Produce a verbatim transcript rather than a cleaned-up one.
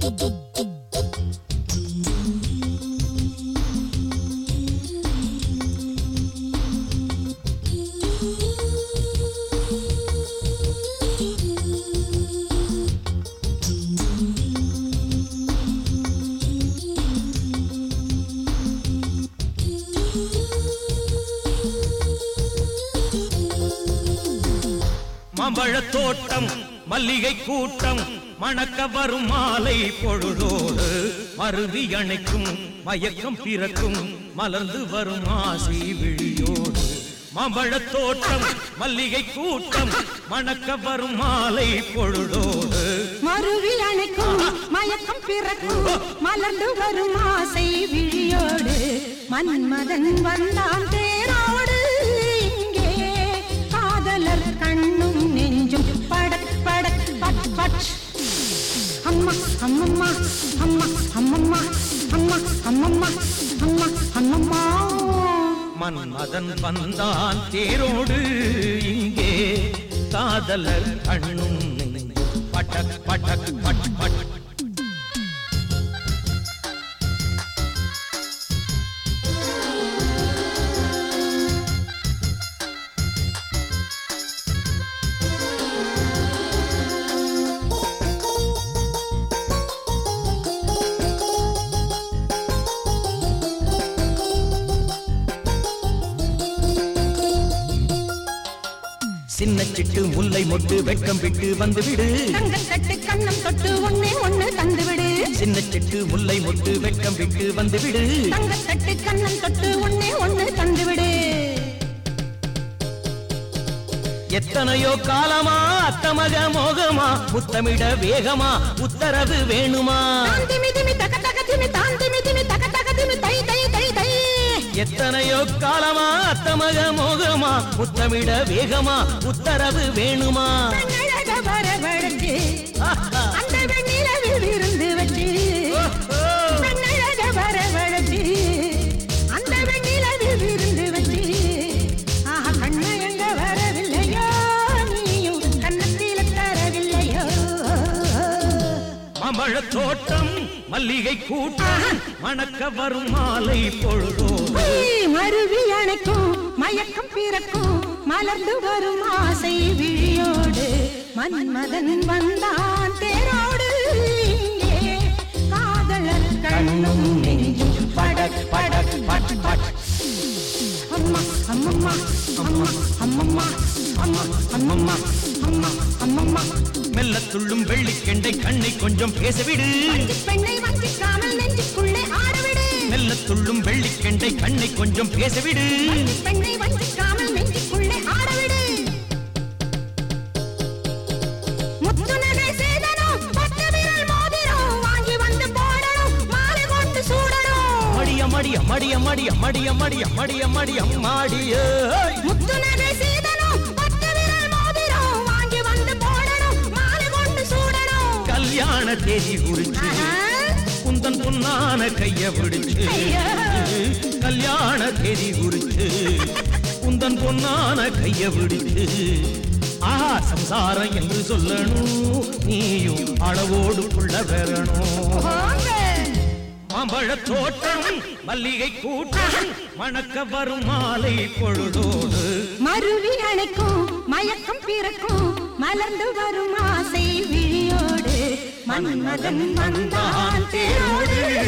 மாம்பழத் தோட்டம் மல்லிகை கூட்டம் மணக்க வரும் மாலை பொழுதோடு மருவி அணைக்கும் மயக்கம் பிறக்கும் மலர்ந்து வரும் ஆசை விழியோடு. மாம்பழத் தோட்டம் மல்லிகை கூட்டம் மணக்க வரும் மாலை பொழுதோடு மருவி அணைக்கும் மயக்கம் பிறக்கும் மலர்ந்து வரும் ஆசை விழியோடு. மன்மதன் வந்தான் தேரோடு இங்கே காதலர் கண்ணும் நெஞ்சும் படக் படக் பட் பட். அம்மா அம்மம்மா அம்மா அம்மம்மா அம்மா அம்மம்மா அம்மா அம்மம்மா. மன்மதன் வந்தான் தேரோடு இங்கே காதலர் கண்ணும் படக் படக் பட் பட். சின்ன சிட்டு முல்லை மொட்டு வெட்கம் விட்டு வந்து விடு. தங்கத்தட்டு கண்ணம் தொட்டு ஒன்னே ஒன்னு தந்து விடு. சின்ன சிட்டு முல்லை மொட்டு வெட்கம் விட்டு வந்து விடு. தங்கத்தட்டு கண்ணம் தொட்டு ஒன்னே ஒன்னு தந்து விடு. எத்தனையோ காலமா அத்தமக மோகமா முத்தமிட வேகமா உத்தரவு வேணுமா. எத்தனையோ காலமா அத்தமக மோகமா முத்தமிட வேகமா உத்தரவு வேணுமா. வரவழைச்சு அந்த வெண்ணிலவில் இருந்து வச்சு வரவழைச்சு அந்த வெண்ணிலவில் இருந்து வச்சு ஆஹா கண்ண எங்க வரவில்லையோ நீயும் கண்ணத்தில தரவில்லையோ. மாம்பழத் தோட்டம் மல்லிகை கூட்டம் மணக்க வரும் மாலை பொழுதோடு மருவி அணைக்கும் மயக்கம் பிறக்கும் மலர்ந்து வரும் ஆசை விழியோடு. மன்மதன் வந்தான் தேரோடு இங்கே காதலர் கண்ணும் நெஞ்சும் படக் படக் பட் பட். அம்மா அம்மம்மா அம்மா அம்மம்மா அம்மா அம்மம்மா அம்மா அம்மம்மா. மெல்ல துள்ளும் வெள்ளிக்கெண்டை கண்ணை கொஞ்சம் பேசவிடு. பெண்ணை வஞ்சிக்காமல் நெஞ்சுக்குள்ளே ஆடவிடு. மெல்ல துள்ளும் வெள்ளிக்கெண்டை கண்ணை கொஞ்சம் பேசவிடு. பெண்ணை வஞ்சிக்காமல் நெஞ்சுக்குள்ளே ஆடவிடு. முத்துநகை சேதனம் பட்டு விரல் மோதிரம் வாங்கி வந்து போடணும் மாலை கொண்டு சூடணும். மடிய மடிய மடிய மடிய மடிய மடிய மடிய மடிய மாடிய. முத்துநகை சேதனம் பட்டு விரல் மோதிரம் வாங்கி வந்து போடணும் மாலை கொண்டு சூடணும். கல்யாண தேதி குறிச்சு குந்தன் பொன்னான கைய பிடிச்சு. கல்யாண தேதி குறிச்சு குந்தன் பொன்னான கைய பிடிச்சு. ஆஹா சம்சாரம் என்று சொல்லணும் நீயும் அளவோடு புள்ள பெறணும். மாம்பழத் தோட்டம் மல்லிகை கூட்டம் மணக்க வரும் மாலை பொழுதோடு மருவி அணைக்கும் மயக்கம் பிறக்கும் மலர்ந்து வரும் ஆசை விழியோடு. மன்மதன் வந்தான் தேரோடு